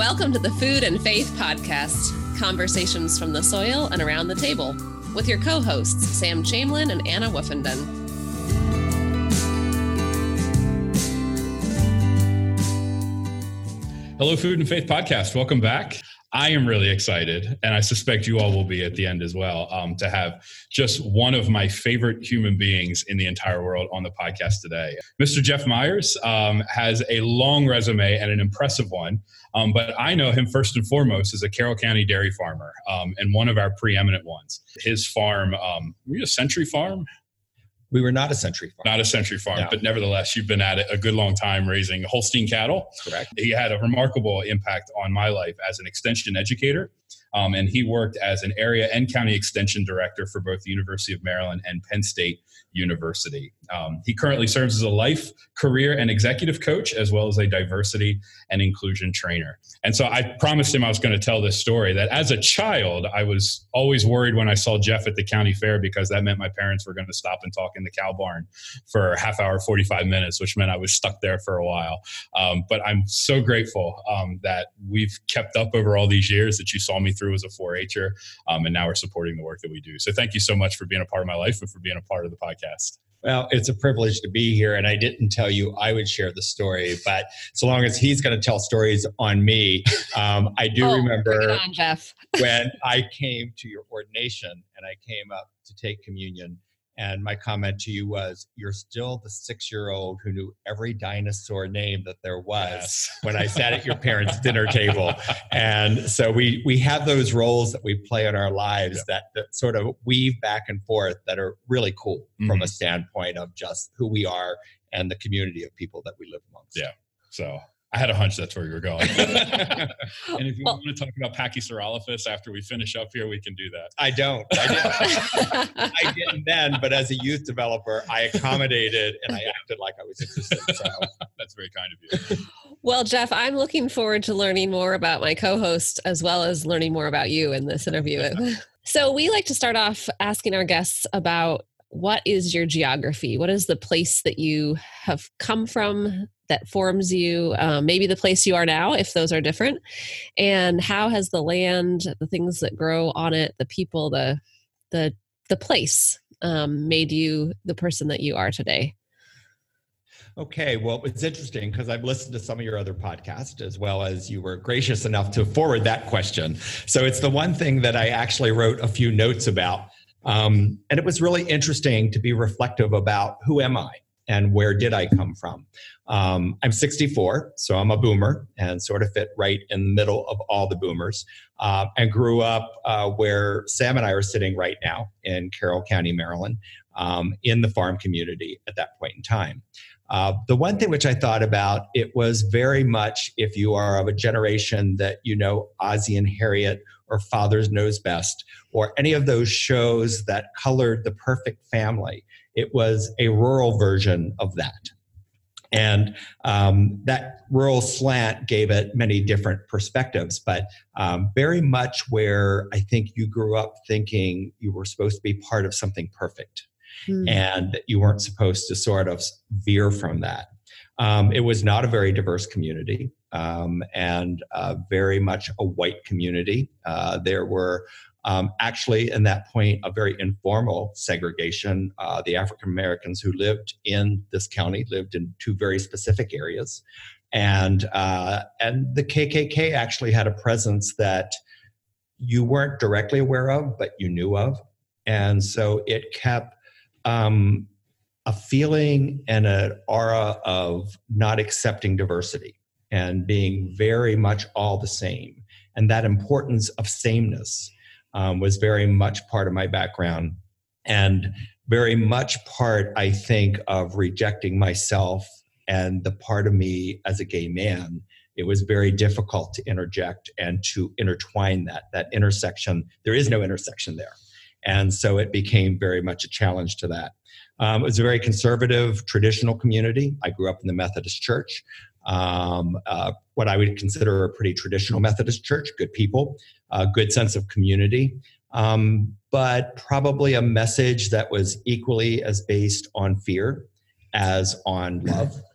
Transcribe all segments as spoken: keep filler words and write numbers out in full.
Welcome to the Food and Faith Podcast, conversations from the soil and around the table, with your co-hosts, Sam Chamlin and Anna Woofenden. Hello, Food and Faith Podcast. Welcome back. I am really excited, and I suspect you all will be at the end as well, um, to have just one of my favorite human beings in the entire world on the podcast today. Mister Jeff Myers um, has a long resume and an impressive one, um, but I know him first and foremost as a Carroll County dairy farmer, um, and one of our preeminent ones. His farm, um, were you a Century Farm? We were not a Century Farm. Not a Century Farm, No. But nevertheless, you've been at it a good long time raising Holstein cattle. Correct. He had a remarkable impact on my life as an extension educator, um, and he worked as an area and county extension director for both the University of Maryland and Penn State University. Um, he currently serves as a life, career, and executive coach, as well as a diversity and inclusion trainer. And so I promised him I was going to tell this story, that as a child, I was always worried when I saw Jeff at the county fair, because that meant my parents were going to stop and talk in the cow barn for a half hour, forty-five minutes, which meant I was stuck there for a while. Um, but I'm so grateful um, that we've kept up over all these years, that you saw me through as a four-H'er, um, and now we're supporting the work that we do. So thank you so much for being a part of my life and for being a part of the podcast. Well, it's a privilege to be here, and I didn't tell you I would share the story, but so long as he's going to tell stories on me, um, I do oh, remember bring it on, Jeff. when I came to your ordination and I came up to take communion, and my comment to you was, you're still the six-year-old who knew every dinosaur name that there was Yes. when I sat at your parents' dinner table. And so we we have those roles that we play in our lives, Yeah. that, that sort of weave back and forth, that are really cool Mhm. from a standpoint of just who we are and the community of people that we live amongst. Yeah. So I had a hunch that's where you were going. And if you Well- want to talk about Pachycerolophus after we finish up here, we can do that. I don't. I didn't, I didn't then, but as a youth developer, I accommodated and I acted like I was interested. So That's very kind of you. Well, Jeff, I'm looking forward to learning more about my co-host, as well as learning more about you in this interview. So we like to start off asking our guests about, what is your geography? What is the place that you have come from that forms you? Um, maybe the place you are now, if those are different. And how has the land, the things that grow on it, the people, the the the place um, made you the person that you are today? Okay, well, it's interesting because I've listened to some of your other podcasts, as well as you were gracious enough to forward that question. So it's the one thing that I actually wrote a few notes about. Um, and it was really interesting to be reflective about, who am I and where did I come from? Um, I'm sixty-four, so I'm a boomer and sort of fit right in the middle of all the boomers. Uh, and grew up uh, where Sam and I are sitting right now in Carroll County, Maryland, um, in the farm community at that point in time. Uh, the one thing which I thought about, it was very much, if you are of a generation that you know Ozzie and Harriet or Father Knows Best, or any of those shows that colored the perfect family, it was a rural version of that. And um, that rural slant gave it many different perspectives, but um, very much where I think you grew up thinking you were supposed to be part of something perfect. Hmm. And you weren't supposed to sort of veer from that. Um, it was not a very diverse community, um, and uh, very much a white community. Uh, there were um, actually, in that point, a very informal segregation. Uh, the African Americans who lived in this county lived in two very specific areas. And, uh, and the K K K actually had a presence that you weren't directly aware of, but you knew of. And so it kept Um, a feeling and an aura of not accepting diversity and being very much all the same. And that importance of sameness um, was very much part of my background, and very much part, I think, of rejecting myself and the part of me as a gay man. It was very difficult to interject and to intertwine that, that intersection. There is no intersection there. And so it became very much a challenge to that. Um, it was a very conservative, traditional community. I grew up in the Methodist Church, um, uh, what I would consider a pretty traditional Methodist church, good people, a good sense of community, um, but probably a message that was equally as based on fear as on love.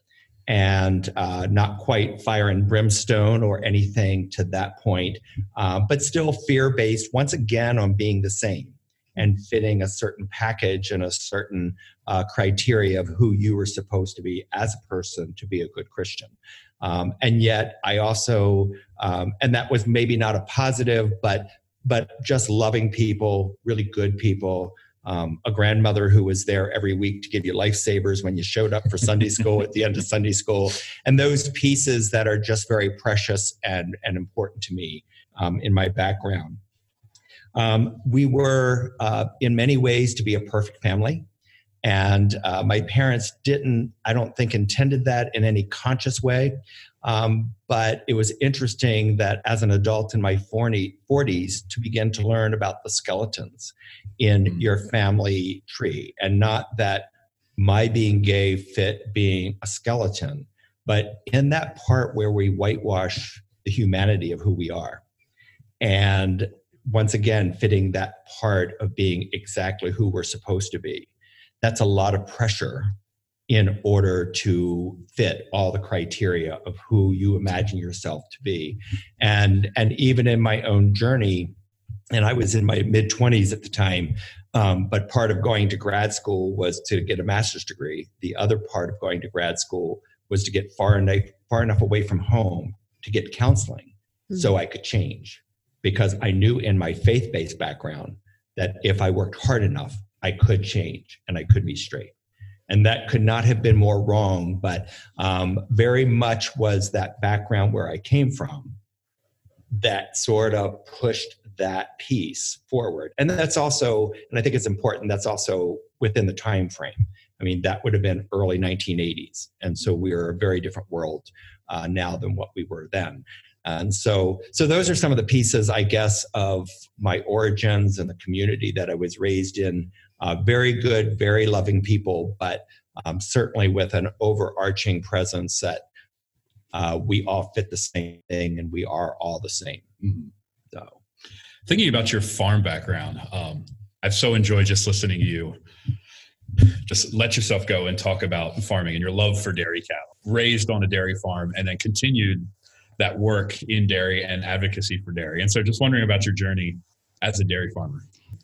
and uh, not quite fire and brimstone or anything to that point, uh, but still fear-based, once again, on being the same and fitting a certain package and a certain uh, criteria of who you were supposed to be as a person to be a good Christian. Um, and yet I also, um, and that was maybe not a positive, but but just loving people, really good people, um, a grandmother who was there every week to give you lifesavers when you showed up for Sunday school at the end of Sunday school, and those pieces that are just very precious and, and important to me um, in my background. Um, we were, uh, in many ways, to be a perfect family. And uh, my parents didn't, I don't think, intended that in any conscious way. Um, but it was interesting that as an adult in my forties to begin to learn about the skeletons in mm-hmm. your family tree, and not that my being gay fit being a skeleton, but in that part where we whitewash the humanity of who we are. And once again, fitting that part of being exactly who we're supposed to be. That's a lot of pressure in order to fit all the criteria of who you imagine yourself to be. And, and even in my own journey, and I was in my mid-twenties at the time, um, but part of going to grad school was to get a master's degree. The other part of going to grad school was to get far enough, far enough away from home to get counseling mm-hmm. so I could change. Because I knew in my faith-based background that if I worked hard enough, I could change and I could be straight. And that could not have been more wrong, but um, very much was that background where I came from that sort of pushed that piece forward. And that's also, and I think it's important, that's also within the time frame. I mean, that would have been early nineteen eighties. And so we're a very different world uh, now than what we were then. And so, so those are some of the pieces, I guess, of my origins and the community that I was raised in. Uh, very good, very loving people, but um, certainly with an overarching presence that uh, we all fit the same thing and we are all the same. Mm-hmm. So, thinking about your farm background, um, I've so enjoyed just listening to you. Just let yourself go and talk about farming and your love for dairy cattle. Raised on a dairy farm and then continued that work in dairy and advocacy for dairy. And so just wondering about your journey as a dairy farmer.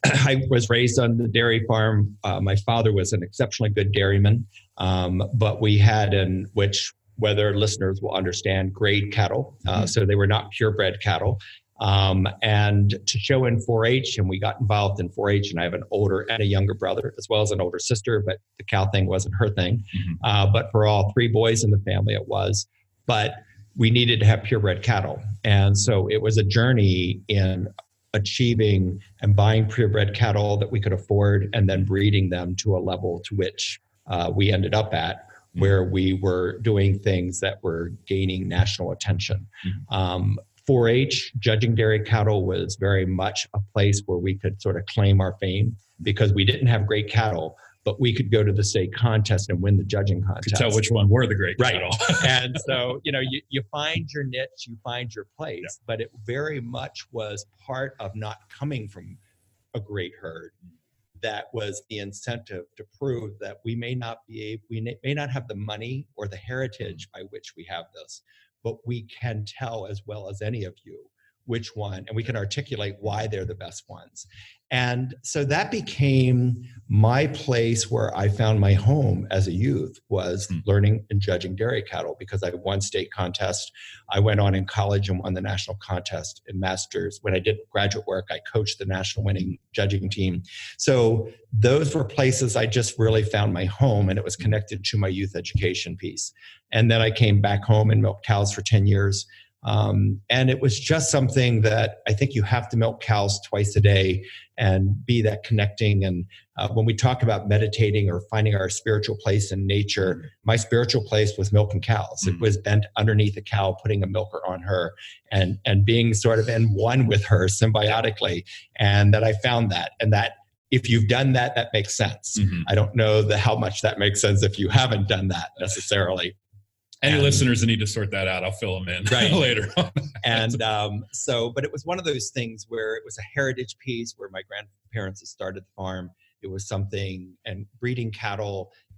I was raised on the dairy farm. Uh, my father was an exceptionally good dairyman, um, but we had, in which whether listeners will understand, grade cattle. Uh, mm-hmm. So they were not purebred cattle. Um, and to show in four H, and we got involved in four H, and I have an older and a younger brother, as well as an older sister, but the cow thing wasn't her thing. Mm-hmm. Uh, but for all three boys in the family, it was. But we needed to have purebred cattle. And so it was a journey in achieving and buying purebred cattle that we could afford and then breeding them to a level to which uh, we ended up at, where we were doing things that were gaining national attention. Mm-hmm. Um, four H, judging dairy cattle, was very much a place where we could sort of claim our fame because we didn't have great cattle, but we could go to the state contest and win the judging contest. To tell which one were the great right. cattle. And so, you know, you, you find your niche, you find your place, yeah. but it very much was part of not coming from a great herd. That was the incentive to prove that we may not be able, we may not have the money or the heritage by which we have this, but we can tell as well as any of you which one, and we can articulate why they're the best ones. And so that became my place where I found my home as a youth, was mm. learning and judging dairy cattle, because I won state contest. I went on in college and won the national contest in masters. When I did graduate work, I coached the national winning judging team. So those were places I just really found my home, and it was connected to my youth education piece. And then I came back home and milked cows for ten years. Um, and it was just something that I think you have to milk cows twice a day and be that connecting. And uh, when we talk about meditating or finding our spiritual place in nature, my spiritual place was milking cows. Mm-hmm. It was bent underneath a cow, putting a milker on her, and and being sort of in one with her symbiotically. And that I found that, and that if you've done that, that makes sense. Mm-hmm. I don't know the, how much that makes sense if you haven't done that necessarily. Any and, listeners that need to sort that out, I'll fill them in right. later on. And um, so, but it was one of those things where it was a heritage piece where my grandparents had started the farm. It was something, and breeding cattle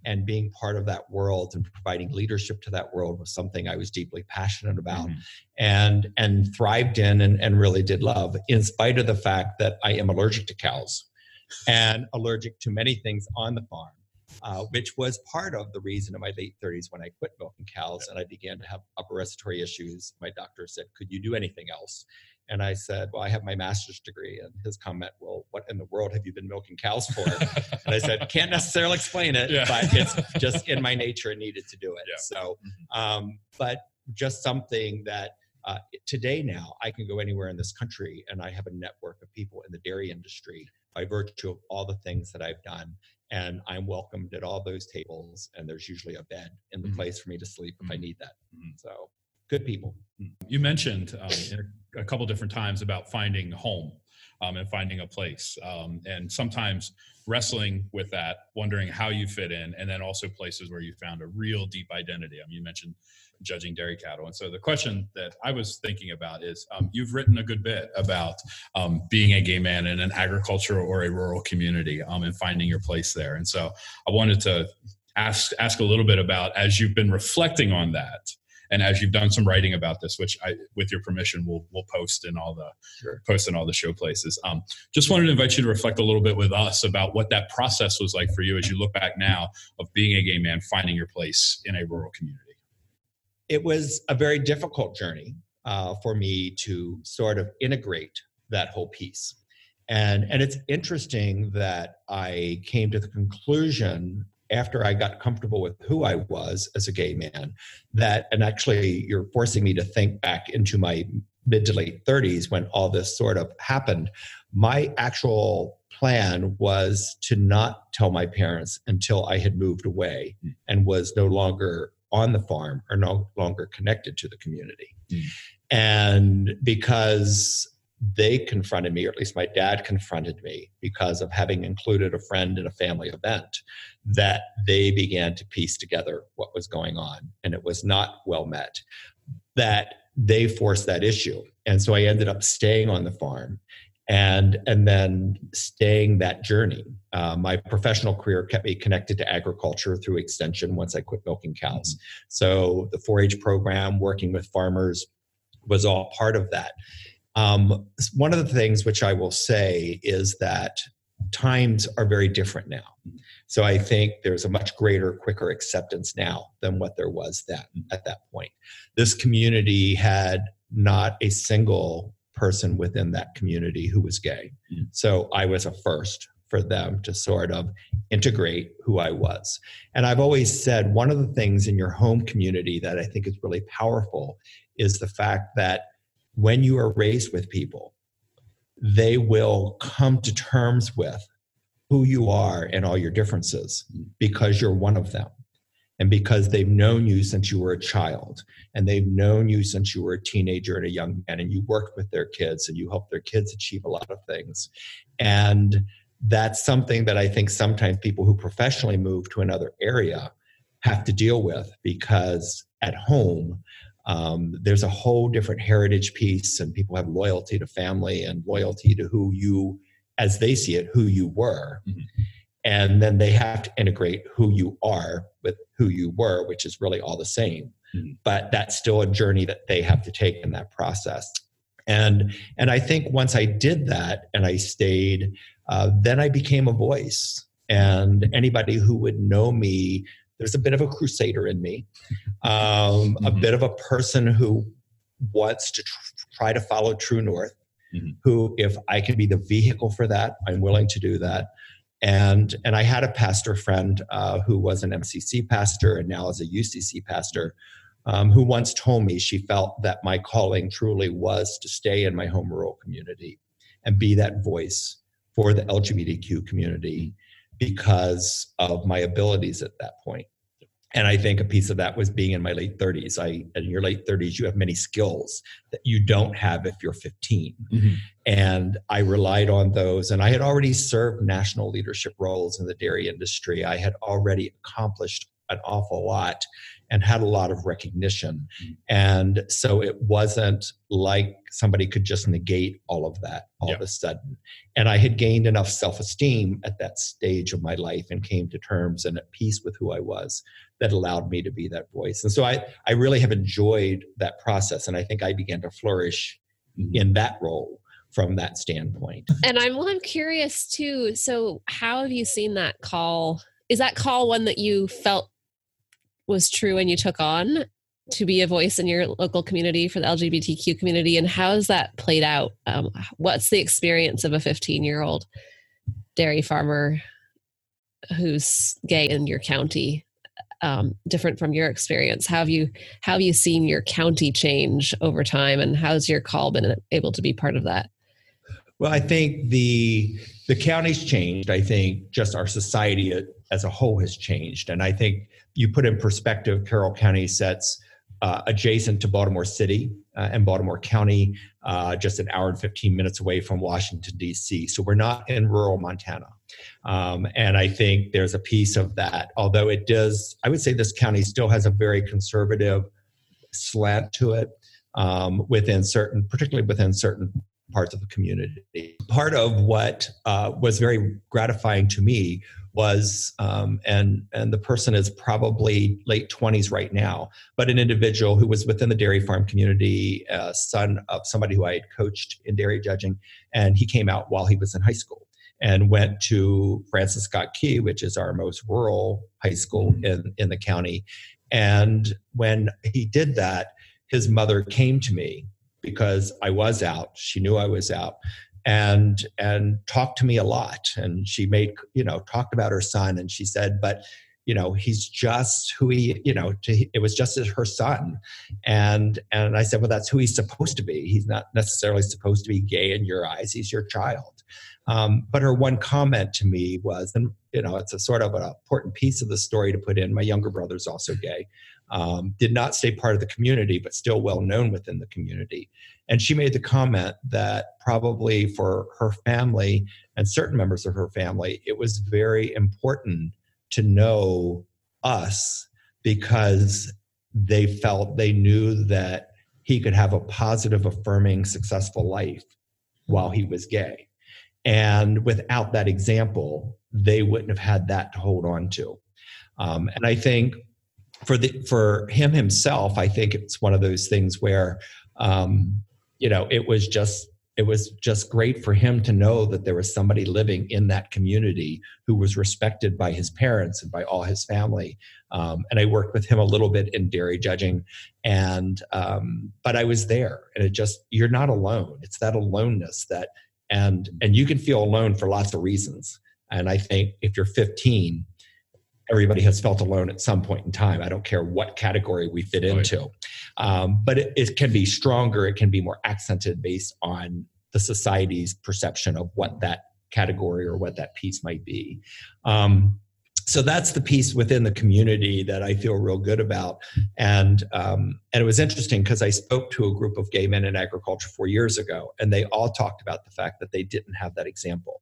and being part of that world and providing leadership to that world was something I was deeply passionate about mm-hmm. and and thrived in and, and really did love, in spite of the fact that I am allergic to cows and allergic to many things on the farm, uh, which was part of the reason in my late thirties when I quit milking cows and I began to have upper respiratory issues. My doctor said, could you do anything else? And I said, well, I have my master's degree. And his comment, well, what in the world have you been milking cows for? And I said, can't necessarily explain it, yeah. but it's just in my nature and needed to do it. Yeah. So, um, but just something that uh, today now I can go anywhere in this country and I have a network of people in the dairy industry by virtue of all the things that I've done. And I'm welcomed at all those tables. And there's usually a bed in the mm-hmm. place for me to sleep if mm-hmm. I need that. Mm-hmm. So good people. You mentioned um, in a couple different times about finding home um, and finding a place, um, and sometimes wrestling with that, wondering how you fit in, and then also places where you found a real deep identity. I mean, you mentioned judging dairy cattle. And so the question that I was thinking about is, um, you've written a good bit about um, being a gay man in an agricultural or a rural community um, and finding your place there. And so I wanted to ask ask a little bit about, as you've been reflecting on that, and as you've done some writing about this, which I, with your permission, we'll we'll post in all the sure. post in all the show places. Um, just wanted to invite you to reflect a little bit with us about what that process was like for you as you look back now of being a gay man, finding your place in a rural community. It was a very difficult journey uh, for me to sort of integrate that whole piece, and and it's interesting that I came to the conclusion, after I got comfortable with who I was as a gay man, that, and actually you're forcing me to think back into my mid to late thirties when all this sort of happened. My actual plan was to not tell my parents until I had moved away mm. and was no longer on the farm or no longer connected to the community. Mm. And because they confronted me, or at least my dad confronted me, because of having included a friend in a family event, that they began to piece together what was going on. And it was not well met, that they forced that issue. And so I ended up staying on the farm and, and then staying that journey. Uh, my professional career kept me connected to agriculture through extension once I quit milking cows. Mm-hmm. So the four H program, working with farmers, was all part of that. Um, one of the things which I will say is that times are very different now. So I think there's a much greater, quicker acceptance now than what there was then at that point. This community had not a single person within that community who was gay. Mm-hmm. So I was a first for them to sort of integrate who I was. And I've always said one of the things in your home community that I think is really powerful is the fact that when you are raised with people, they will come to terms with who you are and all your differences because you're one of them. And because they've known you since you were a child, and they've known you since you were a teenager and a young man, and you worked with their kids and you helped their kids achieve a lot of things. And that's something that I think sometimes people who professionally move to another area have to deal with, because at home, Um, there's a whole different heritage piece, and people have loyalty to family and loyalty to who you, as they see it, who you were. Mm-hmm. And then they have to integrate who you are with who you were, which is really all the same. Mm-hmm. But that's still a journey that they have to take in that process. And, and I think once I did that and I stayed, uh, then I became a voice. And anybody who would know me, there's a bit of a crusader in me, um, mm-hmm. a bit of a person who wants to tr- try to follow true north, mm-hmm. who, if I can be the vehicle for that, I'm willing to do that. And and I had a pastor friend uh, who was an M C C pastor and now is a U C C pastor, um, who once told me she felt that my calling truly was to stay in my home rural community and be that voice for the L G B T Q community, because of my abilities at that point. And I think a piece of that was being in my late thirties. I, in your late thirties, you have many skills that you don't have if you're fifteen. Mm-hmm. And I relied on those. And I had already served national leadership roles in the dairy industry. I had already accomplished an awful lot and had a lot of recognition. And so it wasn't like somebody could just negate all of that all yeah. of a sudden. And I had gained enough self-esteem at that stage of my life and came to terms and at peace with who I was that allowed me to be that voice. And so I, I really have enjoyed that process. And I think I began to flourish mm-hmm. in that role from that standpoint. And I'm, well, I'm curious too. So how have you seen that call? Is that call one that you felt was true and you took on to be a voice in your local community for the L G B T Q community? And how has that played out? Um, what's the experience of a fifteen-year-old dairy farmer who's gay in your county, um, different from your experience? How have you, how have you seen your county change over time, and how's your call been able to be part of that? Well, I think the the county's changed. I think just our society as a whole has changed. And I think you put in perspective, Carroll County sits uh, adjacent to Baltimore City uh, and Baltimore County, uh, just an hour and fifteen minutes away from Washington, D C. So we're not in rural Montana. Um, and I think there's a piece of that, although it does, I would say this county still has a very conservative slant to it um, within certain, particularly within certain parts of the community. Part of what uh, was very gratifying to me was, um, and and the person is probably late twenties right now, but an individual who was within the dairy farm community, uh, son of somebody who I had coached in dairy judging, and he came out while he was in high school and went to Francis Scott Key, which is our most rural high school mm-hmm. in, in the county. And when he did that, his mother came to me because I was out. She knew I was out. And and talked to me a lot. And she made, you know, talked about her son. And she said, but, you know, he's just who he, you know, to, it was just as her son. And and I said, well, that's who he's supposed to be. He's not necessarily supposed to be gay in your eyes. He's your child. Um, but her one comment to me was, and, you know, it's a sort of an important piece of the story to put in. My younger brother's also gay. Um, did not stay part of the community, but still well known within the community. And she made the comment that probably for her family and certain members of her family, it was very important to know us because they felt they knew that he could have a positive, affirming, successful life while he was gay. And without that example, they wouldn't have had that to hold on to. Um, and I think For the for him himself, I think it's one of those things where, um, you know, it was just it was just great for him to know that there was somebody living in that community who was respected by his parents and by all his family. Um, and I worked with him a little bit in dairy judging, and um, but I was there, and it just you're not alone. It's that aloneness that, and and you can feel alone for lots of reasons. And I think if you're fifteen. Everybody has felt alone at some point in time. I don't care what category we fit into. Um, but it, it can be stronger. It can be more accented based on the society's perception of what that category or what that piece might be. Um, so that's the piece within the community that I feel real good about. And, um, and it was interesting because I spoke to a group of gay men in agriculture four years ago, and they all talked about the fact that they didn't have that example.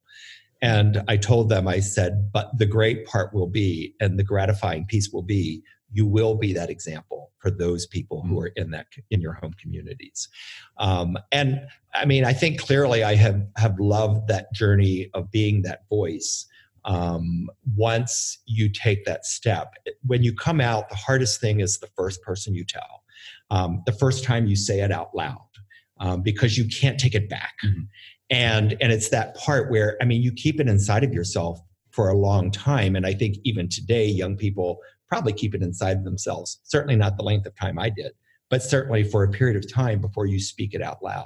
And I told them, I said, but the great part will be, and the gratifying piece will be, you will be that example for those people who are in that in your home communities. Um, and I mean, I think clearly I have, have loved that journey of being that voice. Um, once you take that step, when you come out, the hardest thing is the first person you tell, um, the first time you say it out loud, um, because you can't take it back. Mm-hmm. And and it's that part where, I mean, you keep it inside of yourself for a long time. And I think even today, young people probably keep it inside of themselves. Certainly not the length of time I did, but certainly for a period of time before you speak it out loud.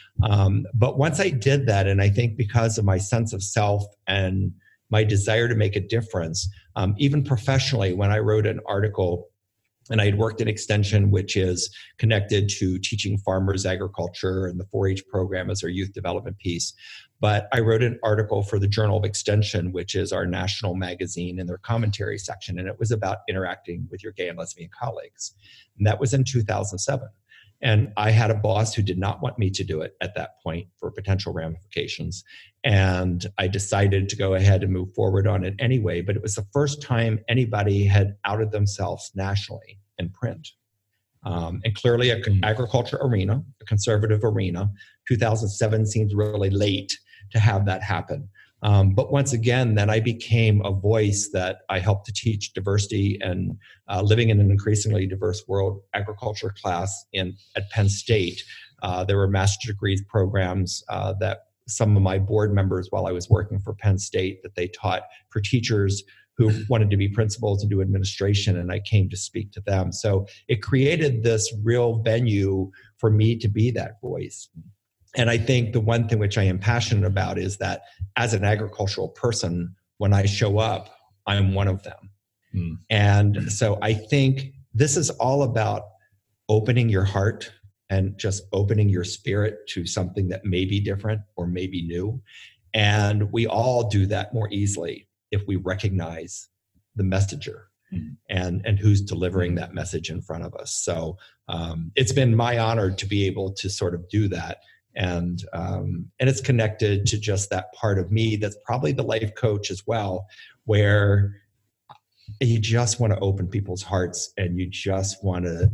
Um, but once I did that, and I think because of my sense of self and my desire to make a difference, um, even professionally, when I wrote an article, and I had worked in Extension, which is connected to teaching farmers agriculture and the four H program as our youth development piece. But I wrote an article for the Journal of Extension, which is our national magazine, in their commentary section. And it was about interacting with your gay and lesbian colleagues. And that was in two thousand seven. And I had a boss who did not want me to do it at that point for potential ramifications. And I decided to go ahead and move forward on it anyway. But it was the first time anybody had outed themselves nationally in print. Um, and clearly, an agriculture arena, a conservative arena, two thousand seven seems really late to have that happen. Um, but once again, then I became a voice that I helped to teach diversity and uh, living in an increasingly diverse world agriculture class in at Penn State. Uh, there were master's degree programs uh, that some of my board members, while I was working for Penn State, that they taught for teachers who wanted to be principals and do administration, and I came to speak to them. So it created this real venue for me to be that voice. And I think the one thing which I am passionate about is that as an agricultural person, when I show up, I'm one of them. Mm. And so I think this is all about opening your heart and just opening your spirit to something that may be different or may be new. And we all do that more easily if we recognize the messenger mm. and, and who's delivering that message in front of us. So um, it's been my honor to be able to sort of do that. And um, and it's connected to just that part of me that's probably the life coach as well, where you just want to open people's hearts and you just want to,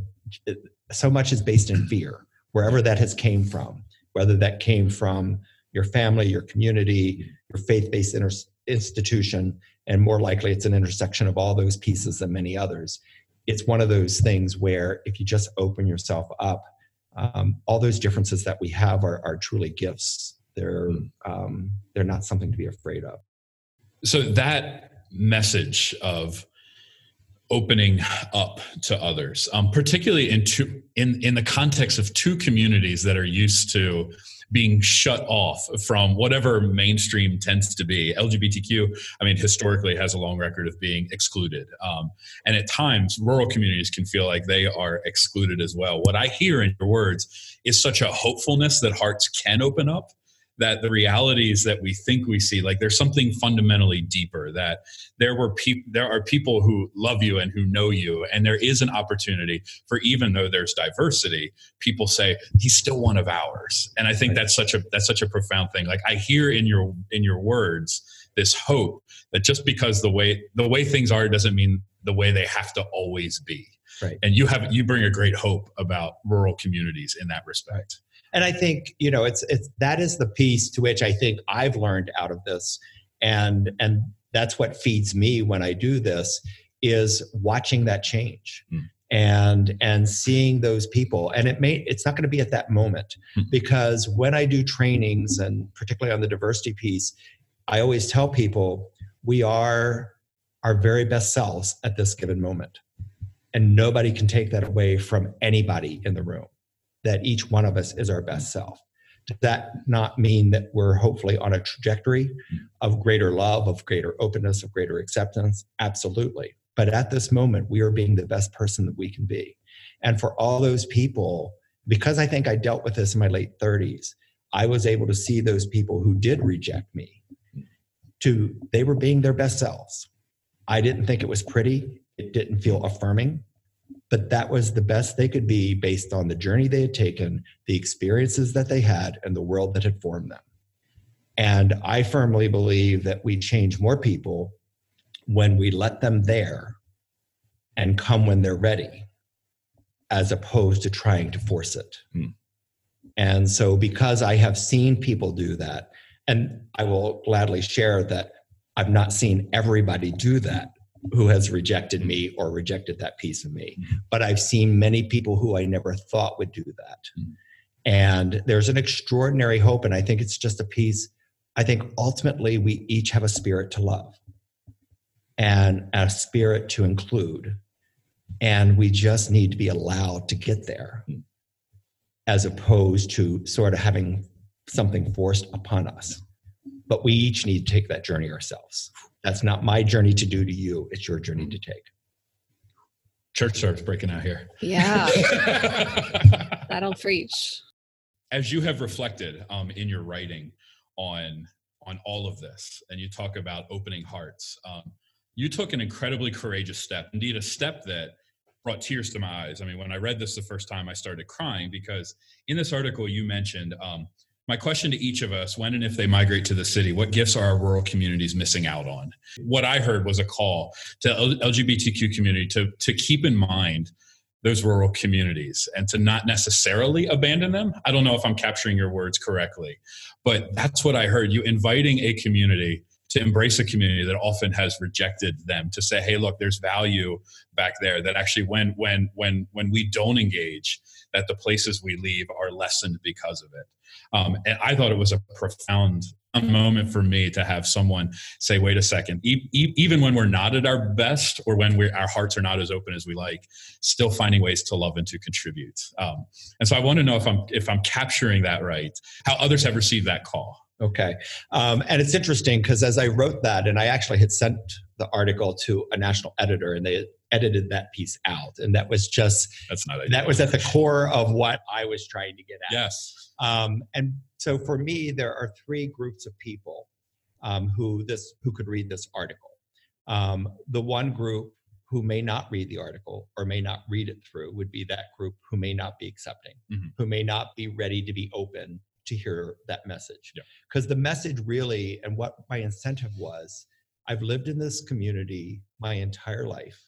so much is based in fear, wherever that has came from, whether that came from your family, your community, your faith-based inter- institution, and more likely it's an intersection of all those pieces and many others. It's one of those things where if you just open yourself up, Um, all those differences that we have are, are truly gifts. They're um, they're not something to be afraid of. So that message of opening up to others, um, particularly in, two, in in the context of two communities that are used to being shut off from whatever mainstream tends to be. L G B T Q, I mean, historically has a long record of being excluded. Um, and at times, rural communities can feel like they are excluded as well. What I hear in your words is such a hopefulness that hearts can open up, that the realities that we think we see, like there's something fundamentally deeper, that there were people, there are people who love you and who know you. And there is an opportunity for, even though there's diversity, people say he's still one of ours. And I think that's such a, that's such a profound thing. Like I hear in your, in your words, this hope that just because the way, the way things are doesn't mean the way they have to always be. Right. And you have, you bring a great hope about rural communities in that respect. And I think, you know, it's it's that is the piece to which I think I've learned out of this. And and that's what feeds me when I do this, is watching that change mm. and and seeing those people. And it may it's not going to be at that moment mm. because when I do trainings, and particularly on the diversity piece, I always tell people we are our very best selves at this given moment. And nobody can take that away from anybody in the room, that each one of us is our best self. Does that not mean that we're hopefully on a trajectory of greater love, of greater openness, of greater acceptance? Absolutely. But at this moment, we are being the best person that we can be. And for all those people, because I think I dealt with this in my late thirties, I was able to see those people who did reject me, to they were being their best selves. I didn't think it was pretty. It didn't feel affirming. But that was the best they could be based on the journey they had taken, the experiences that they had, and the world that had formed them. And I firmly believe that we change more people when we let them there and come when they're ready, as opposed to trying to force it. Hmm. And so because I have seen people do that, and I will gladly share that I've not seen everybody do that who has rejected me or rejected that piece of me. Mm-hmm. But I've seen many people who I never thought would do that. Mm-hmm. And there's an extraordinary hope. And I think it's just a piece. I think ultimately we each have a spirit to love and a spirit to include. And we just need to be allowed to get there, mm-hmm. as opposed to sort of having something forced upon us. But we each need to take that journey ourselves. That's not my journey to do to you. It's your journey to take. Church starts breaking out here. Yeah. That'll preach. As you have reflected um, in your writing on, on all of this, and you talk about opening hearts, um, you took an incredibly courageous step, indeed a step that brought tears to my eyes. I mean, when I read this the first time, I started crying because in this article you mentioned, um, my question to each of us, when and if they migrate to the city, what gifts are our rural communities missing out on? What I heard was a call to L G B T Q community to, to keep in mind those rural communities and to not necessarily abandon them. I don't know if I'm capturing your words correctly, but that's what I heard. You inviting a community to embrace a community that often has rejected them, to say, hey, look, there's value back there, that actually when when when when we don't engage, that the places we leave are lessened because of it. Um, and I thought it was a profound moment for me to have someone say, wait a second, e- e- even when we're not at our best or when we're, our hearts are not as open as we like, still finding ways to love and to contribute. Um, and so I want to know if I'm if I'm capturing that right, how others have received that call. Okay. Um, and it's interesting because as I wrote that, and I actually had sent the article to a national editor and they edited that piece out. And that was just, that's not ideal. That was at the core of what I was trying to get at. Yes. Um, and so for me, there are three groups of people um, who this who could read this article. Um, the one group who may not read the article or may not read it through would be that group who may not be accepting, mm-hmm. who may not be ready to be open to hear that message. Because yeah. the message really, and what my incentive was, I've lived in this community my entire life,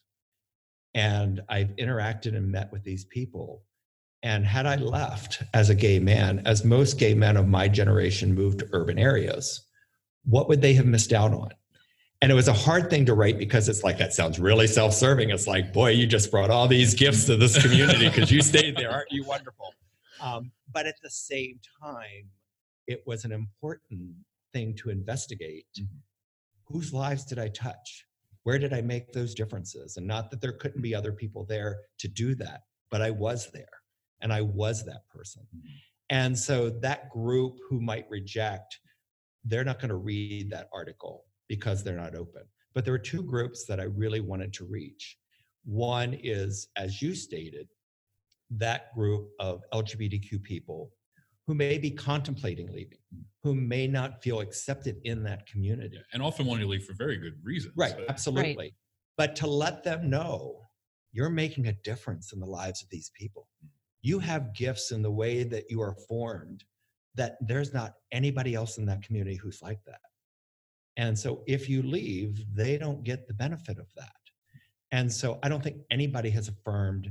and I've interacted and met with these people. And had I left as a gay man, as most gay men of my generation moved to urban areas, what would they have missed out on? And it was a hard thing to write because it's like, that sounds really self-serving. It's like, boy, you just brought all these gifts to this community because you stayed there. Aren't you wonderful? Um, but at the same time, it was an important thing to investigate. Mm-hmm. Whose lives did I touch? Where did I make those differences? And not that there couldn't be other people there to do that, but I was there and I was that person. Mm-hmm. And so that group who might reject, they're not going to read that article because they're not open. But there are two groups that I really wanted to reach. One is, as you stated, that group of L G B T Q people who may be contemplating leaving, who may not feel accepted in that community. Yeah, and often wanting to leave for very good reasons. Right, but. absolutely. Right. But to let them know, you're making a difference in the lives of these people. You have gifts in the way that you are formed that there's not anybody else in that community who's like that. And so if you leave, they don't get the benefit of that. And so I don't think anybody has affirmed,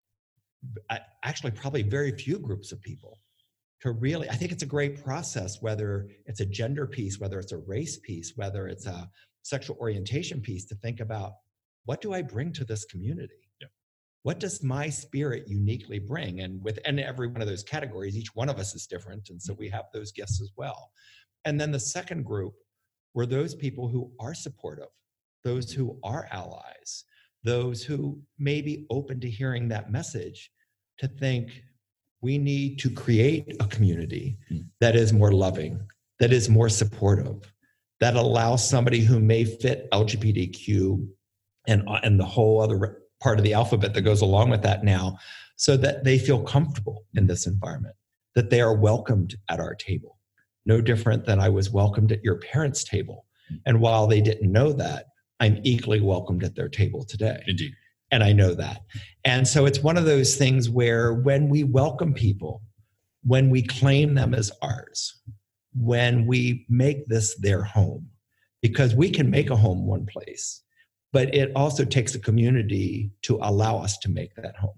actually probably very few groups of people, to really, I think it's a great process, whether it's a gender piece, whether it's a race piece, whether it's a sexual orientation piece, to think about, what do I bring to this community? Yeah. What does my spirit uniquely bring? And within every one of those categories, each one of us is different. And so we have those gifts as well. And then the second group were those people who are supportive, those who are allies, those who may be open to hearing that message, to think we need to create a community that is more loving, that is more supportive, that allows somebody who may fit L G B T Q and, and the whole other part of the alphabet that goes along with that now, so that they feel comfortable in this environment, that they are welcomed at our table. No different than I was welcomed at your parents' table. And while they didn't know that, I'm equally welcomed at their table today. Indeed. And I know that. And so it's one of those things where when we welcome people, when we claim them as ours, when we make this their home, because we can make a home one place, but it also takes a community to allow us to make that home.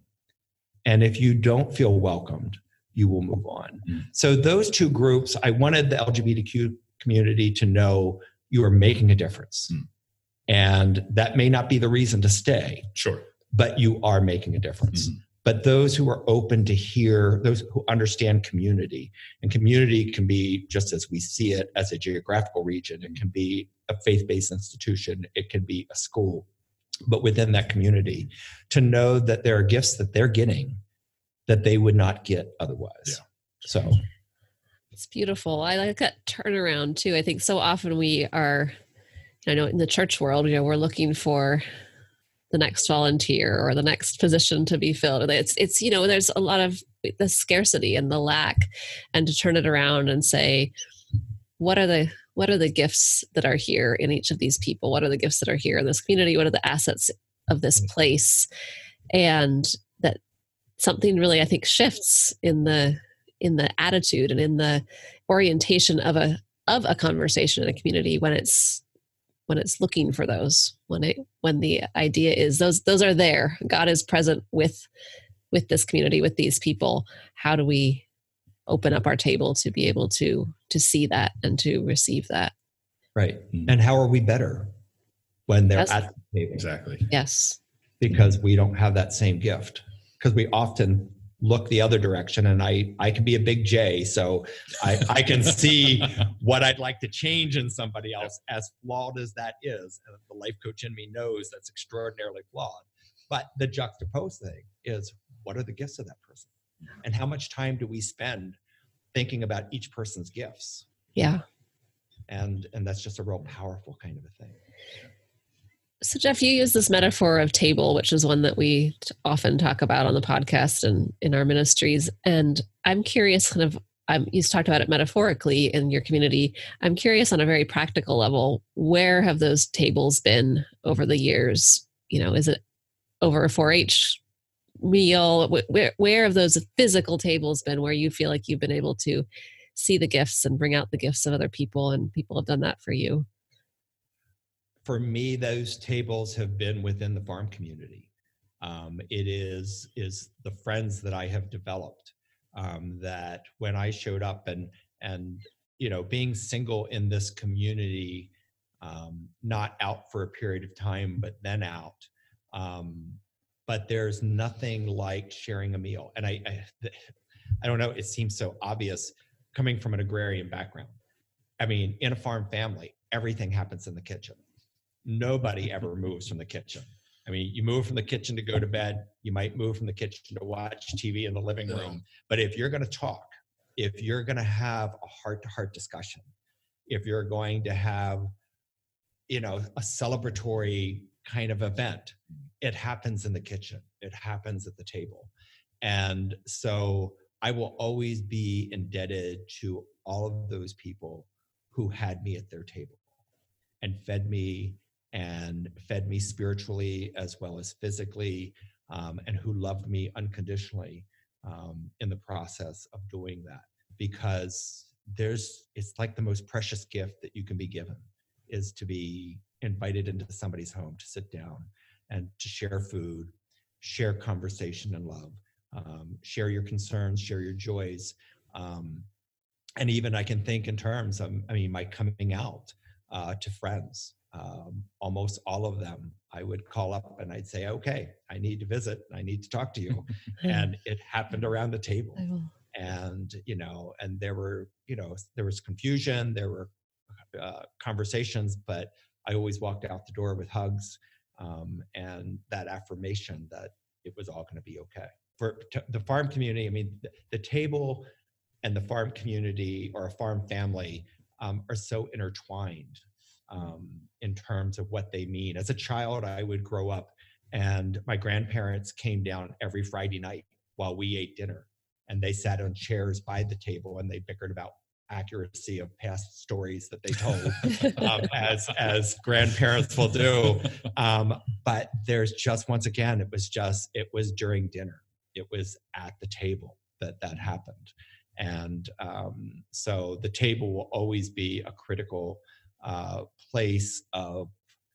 And if you don't feel welcomed, you will move on. Mm-hmm. So those two groups, I wanted the L G B T Q community to know you are making a difference. Mm-hmm. And that may not be the reason to stay. Sure. But you are making a difference. Mm-hmm. But those who are open to hear, those who understand community, and community can be, just as we see it, as a geographical region, it can be a faith-based institution, it can be a school, but within that community, to know that there are gifts that they're getting that they would not get otherwise. Yeah. So it's beautiful. I like that turnaround too. I think so often we are, I know in the church world, you know, we're looking for the next volunteer or the next position to be filled. It's, it's, you know, there's a lot of the scarcity and the lack, and to turn it around and say, what are the, what are the gifts that are here in each of these people? What are the gifts that are here in this community? What are the assets of this place? and that something really, I think, shifts in the in the attitude and in the orientation of a of a conversation in a community when it's when it's looking for those, when it when the idea is those those are there. God is present with with this community, with these people. How do we open up our table to be able to to see that and to receive that? Right. And how are we better when they're Yes. at the table? Exactly. Yes. Because we don't have that same gift. Because we often look the other direction, and I, I can be a big J, so I, I can see what I'd like to change in somebody else, as flawed as that is. And the life coach in me knows that's extraordinarily flawed. But the juxtaposed thing is, what are the gifts of that person? And how much time do we spend thinking about each person's gifts? Yeah. And and that's just a real powerful kind of a thing. So, Jeff, you use this metaphor of table, which is one that we often talk about on the podcast and in our ministries. And I'm curious, kind of, I'm, you've talked about it metaphorically in your community. I'm curious on a very practical level, where have those tables been over the years? You know, is it over a four H meal? Where, where have those physical tables been where you feel like you've been able to see the gifts and bring out the gifts of other people, and people have done that for you? For me, those tables have been within the farm community. Um, it is is the friends that I have developed, um, that when I showed up and and you know, being single in this community, um, not out for a period of time, but then out. Um, but there's nothing like sharing a meal. And I, I I don't know, it seems so obvious coming from an agrarian background. I mean, in a farm family, everything happens in the kitchen. Nobody ever moves from the kitchen. I mean, you move from the kitchen to go to bed. You might move from the kitchen to watch T V in the living room. But if you're going to talk, if you're going to have a heart-to-heart discussion, if you're going to have, you know, a celebratory kind of event, it happens in the kitchen. It happens at the table. And so I will always be indebted to all of those people who had me at their table and fed me and fed me spiritually as well as physically, um, and who loved me unconditionally um, in the process of doing that. Because there's, it's like the most precious gift that you can be given is to be invited into somebody's home, to sit down and to share food, share conversation and love, um, share your concerns, share your joys. Um, and even I can think in terms of, I mean, my coming out uh, to friends. Um, almost all of them, I would call up and I'd say, okay, I need to visit. I need to talk to you. And it happened around the table. And, you know, and there were, you know, there was confusion, there were uh, conversations, but I always walked out the door with hugs um, and that affirmation that it was all going to be okay. For t- the farm community, I mean, the, the table and the farm community or a farm family um, are so intertwined. Um, in terms of what they mean. As a child, I would grow up and my grandparents came down every Friday night while we ate dinner, and they sat on chairs by the table and they bickered about accuracy of past stories that they told, um, as as grandparents will do. Um, but there's just, once again, it was just, it was during dinner. It was at the table that that happened. And um, so the table will always be a critical uh, place of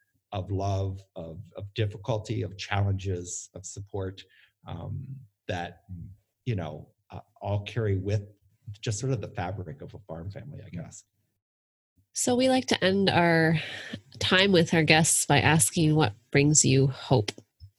of love, of, of difficulty, of challenges, of support um, that, you know, uh, all carry with just sort of the fabric of a farm family, I guess. So we like to end our time with our guests by asking what brings you hope.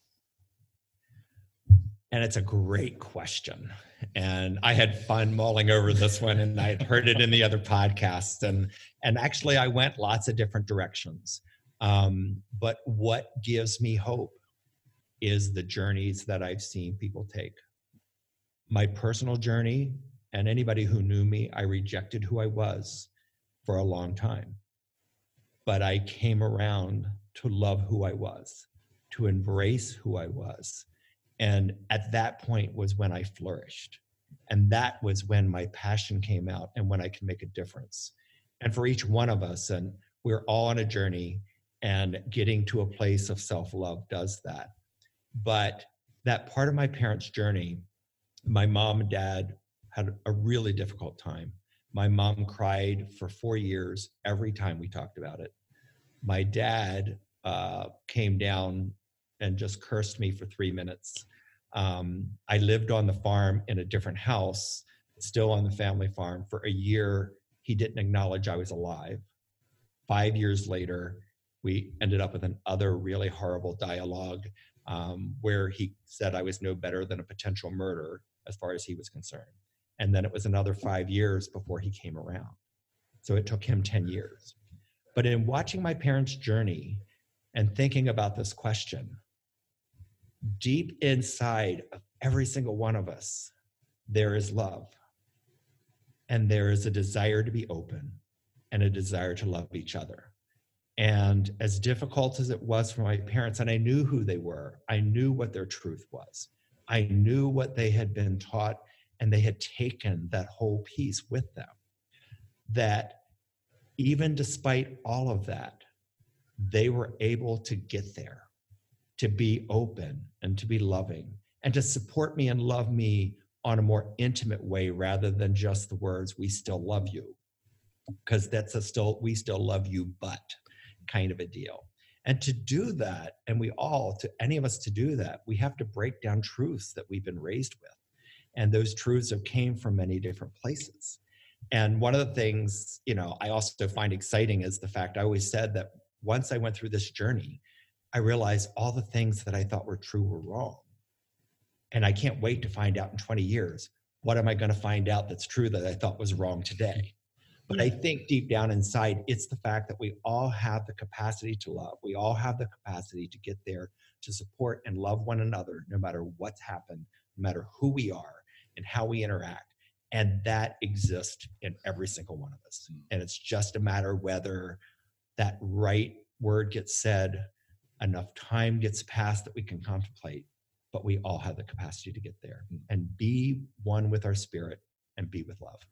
And it's a great question. And I had fun mulling over this one, and I had heard it in the other podcasts. And, and actually, I went lots of different directions. Um, but what gives me hope is the journeys that I've seen people take. My personal journey, and anybody who knew me, I rejected who I was for a long time. But I came around to love who I was, to embrace who I was. And at that point was when I flourished. And that was when my passion came out and when I could make a difference. And for each one of us, and we're all on a journey, and getting to a place of self-love does that. But that part of my parents' journey, my mom and dad had a really difficult time. My mom cried for four years every time we talked about it. My dad uh, came down and just cursed me for three minutes. Um, I lived on the farm in a different house, still on the family farm. For a year, he didn't acknowledge I was alive. Five years later, we ended up with another really horrible dialogue um, where he said I was no better than a potential murderer as far as he was concerned. And then it was another five years before he came around. So it took him ten years. But in watching my parents' journey and thinking about this question, deep inside of every single one of us, there is love. And there is a desire to be open and a desire to love each other. And as difficult as it was for my parents, and I knew who they were, I knew what their truth was. I knew what they had been taught, and they had taken that whole piece with them. That even despite all of that, they were able to get there, to be open and to be loving, and to support me and love me on a more intimate way rather than just the words, "we still love you," because that's a still, we still love you, but kind of a deal. And to do that, and we all, to any of us to do that, we have to break down truths that we've been raised with. And those truths have came from many different places. And one of the things, you know, I also find exciting is the fact I always said that once I went through this journey, I realized all the things that I thought were true were wrong. And I can't wait to find out in twenty years, what am I going to find out that's true that I thought was wrong today? But I think deep down inside, it's the fact that we all have the capacity to love. We all have the capacity to get there, to support and love one another, no matter what's happened, no matter who we are and how we interact. And that exists in every single one of us. And it's just a matter whether that right word gets said, enough time gets passed that we can contemplate, but we all have the capacity to get there and be one with our spirit and be with love.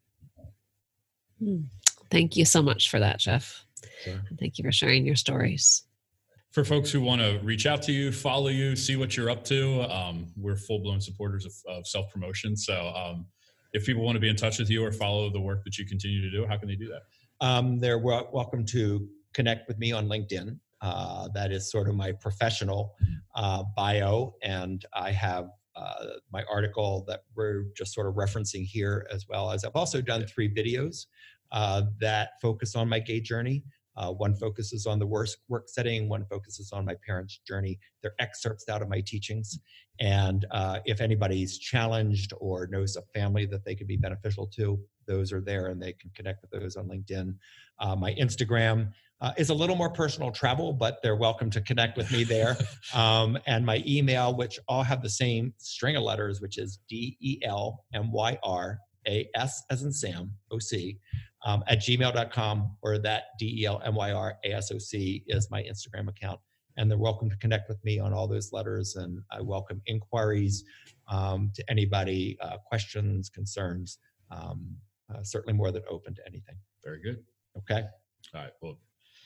Thank you so much for that, Jeff. Sure. And thank you for sharing your stories. For folks who want to reach out to you, follow you, see what you're up to, um, we're full-blown supporters of, of self-promotion. So um, if people want to be in touch with you or follow the work that you continue to do, how can they do that? Um, they're wel- welcome to connect with me on LinkedIn. Uh, that is sort of my professional uh, bio. And I have uh, my article that we're just sort of referencing here, as well as I've also done three videos uh, that focus on my gay journey. Uh, one focuses on the work, work setting, one focuses on my parents' journey. They're excerpts out of my teachings. And uh, if anybody's challenged or knows a family that they could be beneficial to, those are there and they can connect with those on LinkedIn. Uh, my Instagram uh, is a little more personal travel, but they're welcome to connect with me there. Um, and my email, which all have the same string of letters, which is D E L M Y R A S as in Sam, O C, um, at gmail dot com, or that D E L M Y R A S O C is my Instagram account. And they're welcome to connect with me on all those letters. And I welcome inquiries um, to anybody, uh, questions, concerns, um, uh, certainly more than open to anything. Very good. Okay. All right. Well,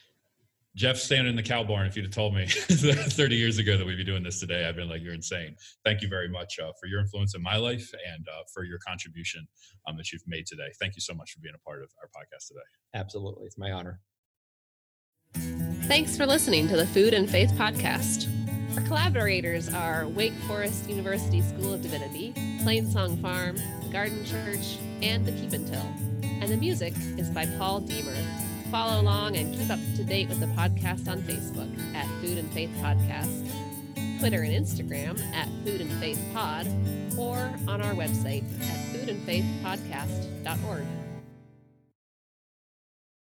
Jeff standing in the cow barn, if you'd have told me thirty years ago that we'd be doing this today, I'd been like, you're insane. Thank you very much uh, for your influence in my life and uh, for your contribution um, that you've made today. Thank you so much for being a part of our podcast today. Absolutely. It's my honor. Thanks for listening to the Food and Faith Podcast. Our collaborators are Wake Forest University School of Divinity, Plainsong Farm, Garden Church, and the Keep and Till. And the music is by Paul Deemer. Follow along and keep up to date with the podcast on Facebook at Food and Faith Podcast, Twitter and Instagram at Food and Faith Pod, or on our website at food and faith podcast dot org.